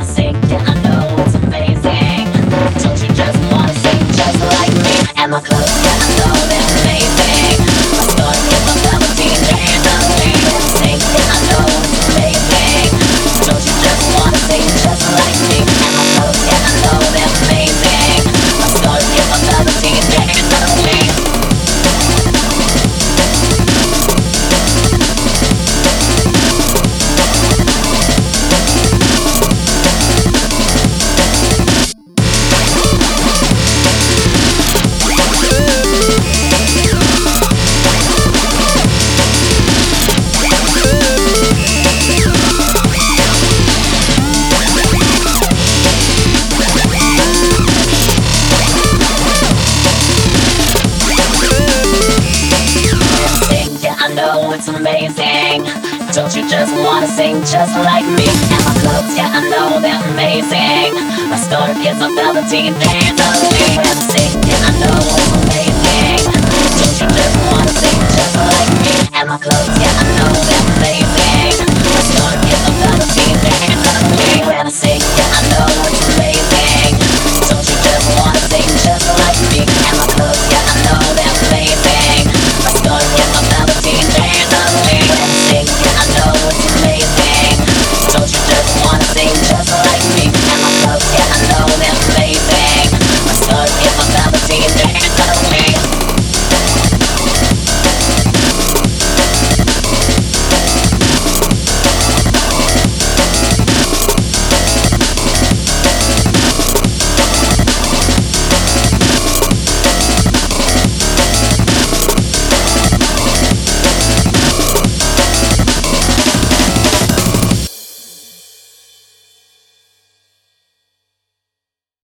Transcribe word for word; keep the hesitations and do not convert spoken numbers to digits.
sing, yeah, I know it's amazing. Don't you just wanna sing just like me? And my clothes, yeah, I know they're amazing. My stars give a velveteen fantasy. Sing, yeah, I know it's amazing. Don't you just wanna sing just like me? And my clothes, yeah, I know they're amazing. My stars give a velveteen fantasy. It's amazing. Don't you just wanna sing just like me? And my clothes, yeah, I know they're amazing. My starter kids are velveteen fantasy. And sing, yeah, I know it's amazing. Don't you just wanna sing just like me? And my clothes, yeah, I